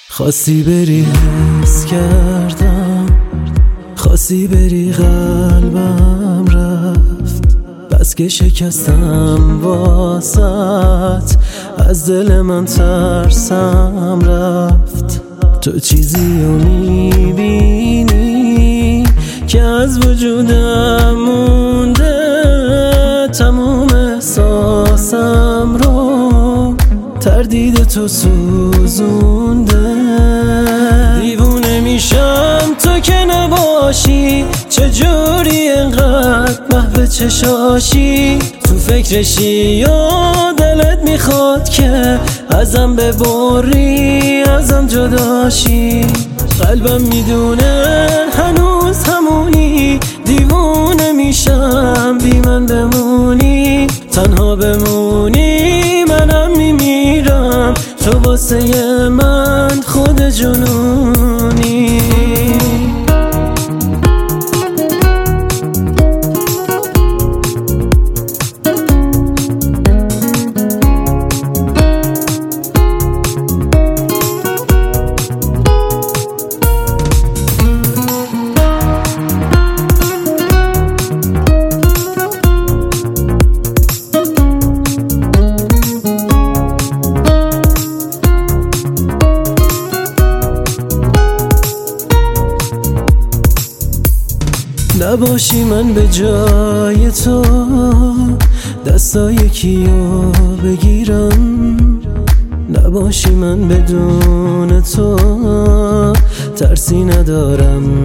خواستی بری حس کردم، خواستی بری قلبم رفت، بس که شکستم واسط، از دل من ترسم رفت. تو چیزی رو میبینی که از وجودم مونده، تموم احساسم رو تردید تو سوزونده. دیوونه میشم تو که نباشی، چجوری انقدر محو چشاشی، تو فکرشی یا دلت میخواد که ازم ببری، ازم جداشی. قلبم میدونه هنوز همونی، دیوونه میشم بی من بمونی، تنها بمونی منم میمیرم، تو واسه من خود جنونی. نباشی من به جای تو دستای کیو بگیرم، نباشی من بدون تو ترسی ندارم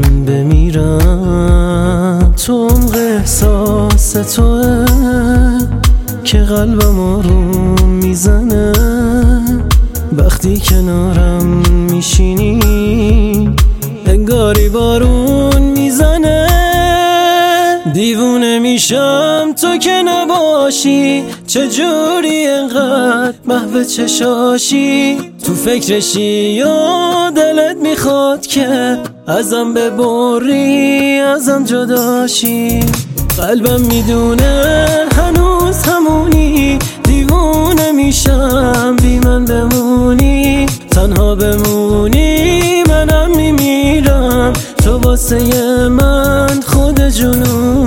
بمیرم. تو عمق احساس توه که قلبم آروم میزنه، وقتی کنارم میشینی انگاری بارون میزنه. دیوونه میشم تو که نباشی، چجوری انقدر محو چشاشی، تو فکرشی یا دلت میخواد که ازم ببری، ازم جداشی. قلبم میدونه هنوز همونی، دیوونه میشم بی من بمونی، تنها بمونی منم میمیرم، تو واسه من خود جنون.